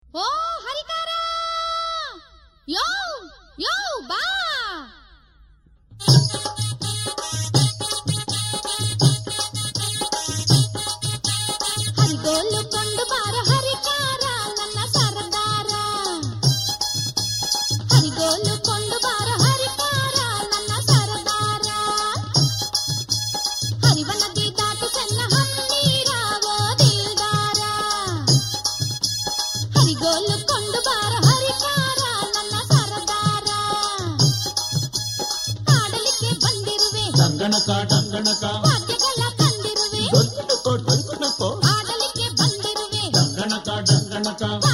ಓ ಹರಿಕಾರ ಯೋ ಯೋ ಬಾ ಹರಿಗೋಲು ಕೊಂಡು ಬಾರ ಹರಿಕಾರ ನನ್ನ ಸರದಾರ ಹರಿಗೋಲು ಕೊಂಡು ಬಾರ ಹರಿಕಾರ ನನ್ನ ಸರದಾರ ಹರಿವನದಿ ದಾಟು ಚೆನ್ನ ಹನ್ನೀರ ಓದಿಲ್ದಾರ ಹರಿಗೋಲು ಕೊಂಡು ಬಾರ ಹರಿಕಾರ ನನ್ನ ಸರದಾರ ಆಡಲಿಕ್ಕೆ ಬಂದಿರುವೆ ಡಂಗಣಕ ಡಂಗಣಕ ವಾದ್ಯಗಳ ತಂದಿರುವೆ ಡೊಂಕಣಕೋ ಡೊಂಕಣಕೋ ಆಡಲಿಕ್ಕೆ ಬಂದಿರುವೆ ಡಂಗಣಕ ಡಂಗಣಕ